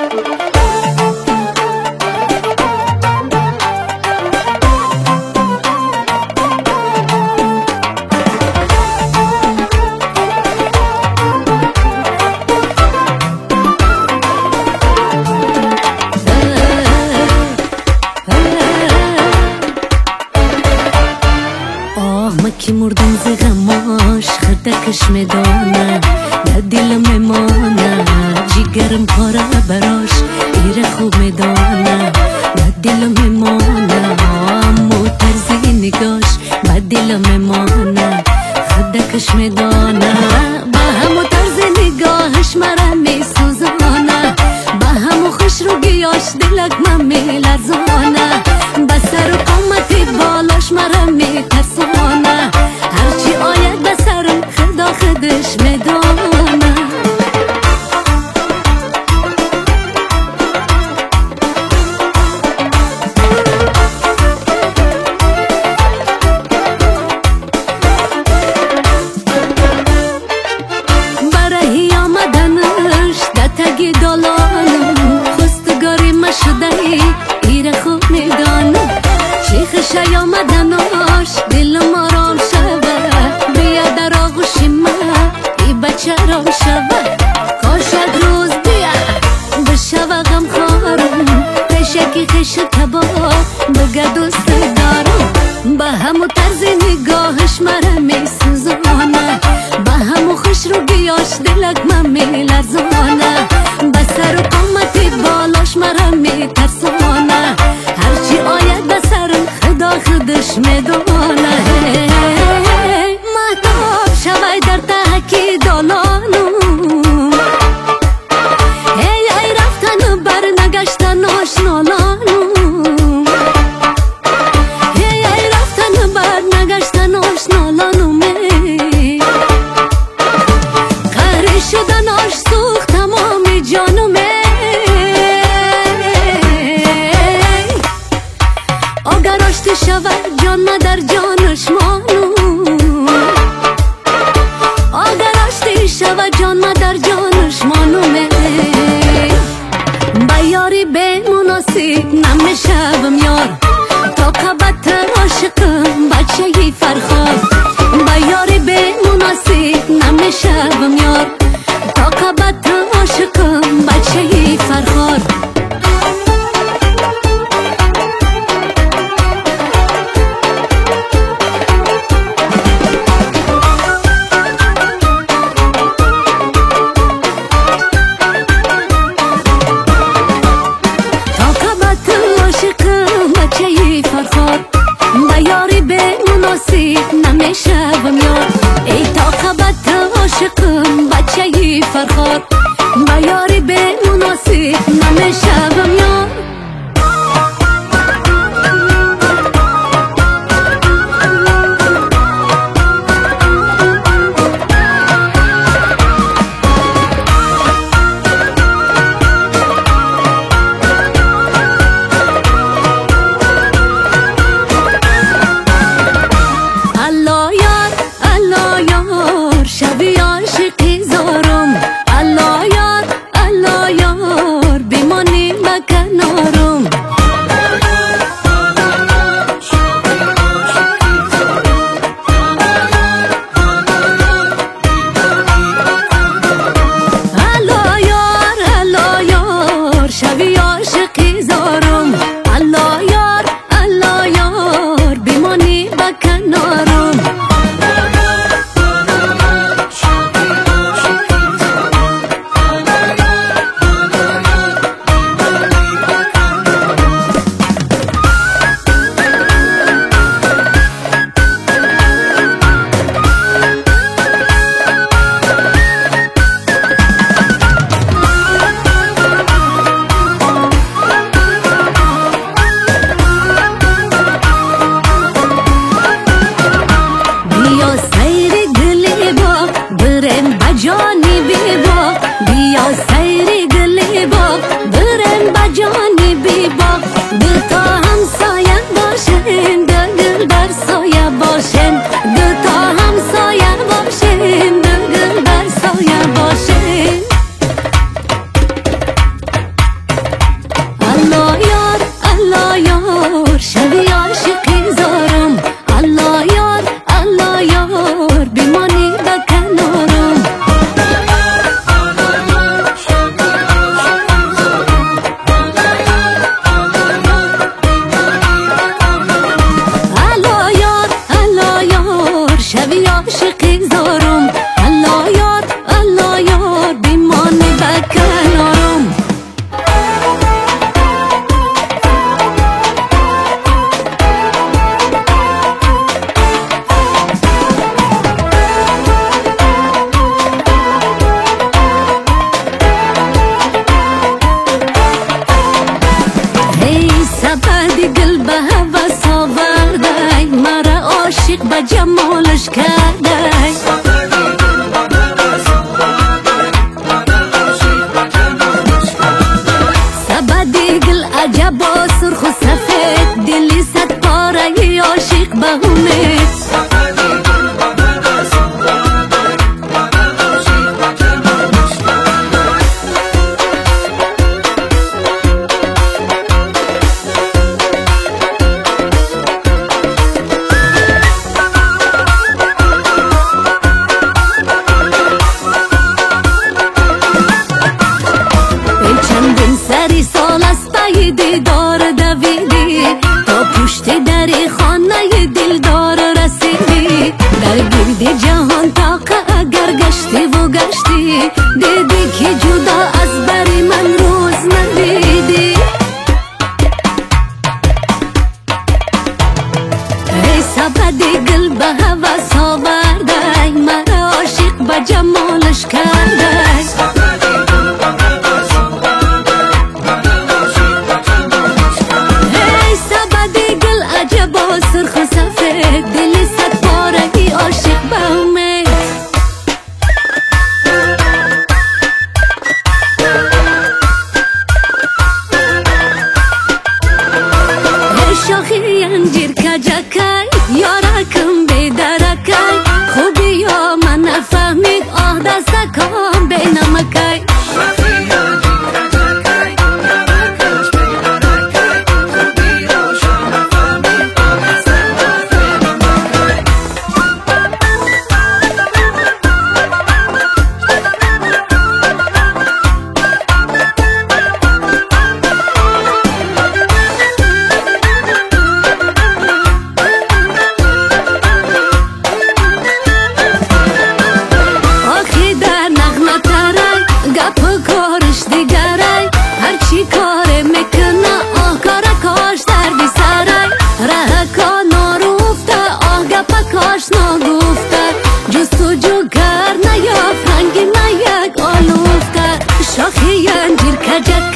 که مردم ز غماش خردکش میدانم در دل میمانم جیگرم پاره براش ایر خوب میدانم در دل میمانم امو طرز نگاش بر دل میمانم خردکش میدانم با همو طرز نگاهش مرا میسوزانم با همو خوش رو گیاش دلک من میلرزانم با سر و قامت بالاش مرا میترسانم هرچی آید به سرم خدا خودش میدانه برای آمدنش در تگ دالانم خستگاری مشده ایر خوب میدانم چیخش آمدنش دلم آرام شود بیا در آغوش من ای بچه رام شود کاشد روز بیا بشود غم خارم پشکی خش کباب بگه دوست دارم با همو طرز نگاهش مرا میسوزانه با همو خوش رو گیاش دلک من میلرزانه با سر و قامت بالاش مرا میترسانه هرچی آید به سرم خدا خودش میدانه مهتاب شوی در تحکی دالانم ای رفتن و بر نگشتن آشنالانم ای رفتن و بر نگشتن آشنالانم قهر شدن آش سوخت تمام جانم اگر آشتی شود جان در جانش مانم اگر آشتی شود جان در جانش مانم با یاری به مناسب نمیشوم یار تا قبط عاشقم بچه فرخار با یاری به مناسب نمیشوم یار تا قبط عاشقم بچه فرخار یاری به مناسب نمیشوم یار ای طاقت عاشقم بچه فرخار با یاری به مناسب نمیشوم یار شبی عاشقی زارم الله یار بمانی شوی عاشقی زارم الله یار بیمانی به کنارم الله یار شوی عاشقی زارم الله یار بیمانی به کنارم سبدی گل به هوس آورده مرا عاشق به جمالش کرده سبدی گل عجب و سرخ و سفید دلی صد پاره عاشق به امید سال است پای دیدار دویدی تا پشت در خانه دلدار رسیدی در گرد جهان تاقه اگر گشتی و گشتی دیدی که جدا از بری من روز ندیدی ای سبدی گل به هوس آورده مرا عاشق به جمالش کرده سرخ و سفید دلی صد پارگی عاشق به امید ای شاخی انجیر کجکی یارکم بیدرکی خوبی یا من نفهمید آه دستکم بینمکی کارش دیگره هرچی کاره میکنه آه کاره کاش دردی سره ره کا ناروفته آه گپا کاش نگفته جستجو گر نیافت رنگی نیک آلوفته شاخی انجیر کجک